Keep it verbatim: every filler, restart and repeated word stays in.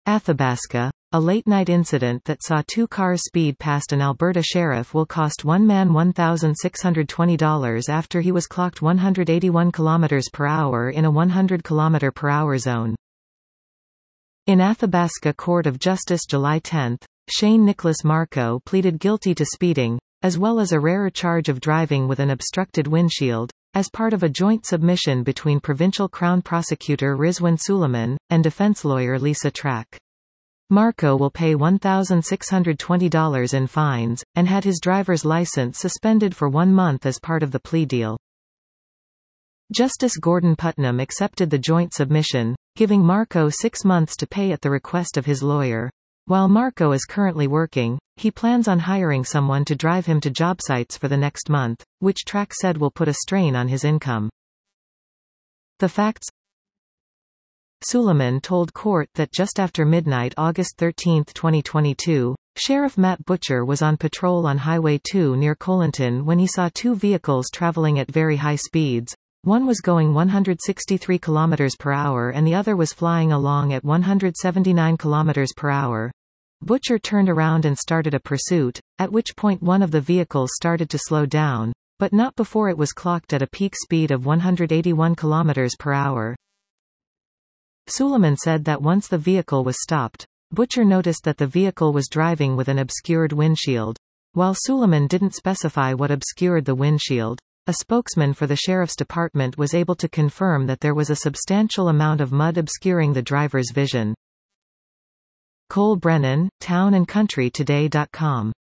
Athabasca. A late-night incident that saw two cars speed past an Alberta sheriff will cost one man one thousand six hundred twenty dollars after he was clocked one hundred eighty-one kilometers per hour in a one hundred kilometer per hour zone. In Athabasca Court of Justice July tenth, Shane Nicholas Marco pleaded guilty to speeding, as well as a rarer charge of driving with an obstructed windshield, as part of a joint submission between Provincial Crown Prosecutor Rizwan Suleiman, and defense lawyer Lisa Track. Marco will pay one thousand six hundred twenty dollars in fines, and had his driver's license suspended for one month as part of the plea deal. Justice Gordon Putnam accepted the joint submission, giving Marco six months to pay at the request of his lawyer. While Marco is currently working, he plans on hiring someone to drive him to job sites for the next month, which Track said will put a strain on his income. The facts. Suleiman told court that just after midnight August thirteenth twenty twenty-two, Sheriff Matt Butcher was on patrol on Highway two near Colinton when he saw two vehicles traveling at very high speeds. One was going one hundred sixty-three kilometers per hour and the other was flying along at one hundred seventy-nine kilometers per hour. Butcher turned around and started a pursuit, at which point one of the vehicles started to slow down, but not before it was clocked at a peak speed of one hundred eighty-one kilometers per hour. Suleiman said that once the vehicle was stopped, Butcher noticed that the vehicle was driving with an obscured windshield. While Suleiman didn't specify what obscured the windshield, a spokesman for the sheriff's department was able to confirm that there was a substantial amount of mud obscuring the driver's vision. Cole Brennan, town and country today dot com